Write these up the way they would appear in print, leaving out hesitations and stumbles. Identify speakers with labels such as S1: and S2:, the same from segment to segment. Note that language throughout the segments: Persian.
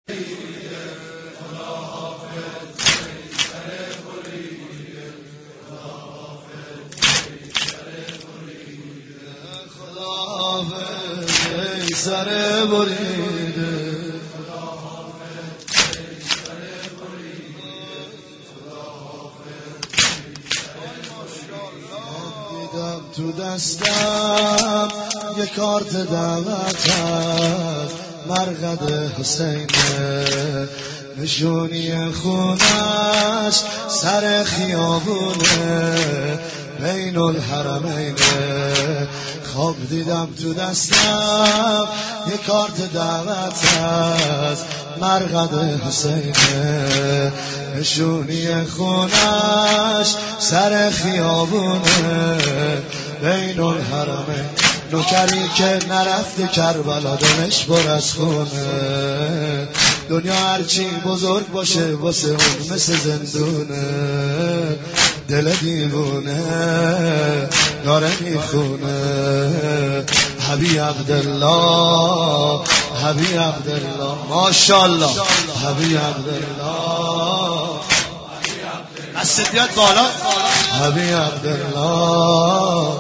S1: سر بریده دیدم تو دستم یه کارت دعوت هست مرقد حسینه نشونی خونش سر خیابونه بین الحرمینه خواب دیدم تو دستم یه کارت دعوت هست مرقد حسینه نشونی خونش سر خیابونه بین الحرمین نوکری که نرفته کربلا دلش پر از خونه دنیا هرچی بزرگ باشه واسه اون مثل زندونه دل دیوونه داره میخونه حبیب عبدالله حبیب عبدالله ماشاءالله حبیب عبدالله دست بیاد بالا حبیب عبدالله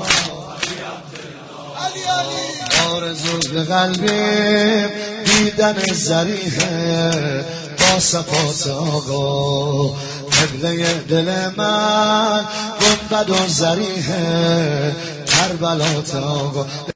S1: آرزوی قلبیم دیدن ضریحه با صفات آقا قبله دل من گنبد و ضریحه کربلات آقا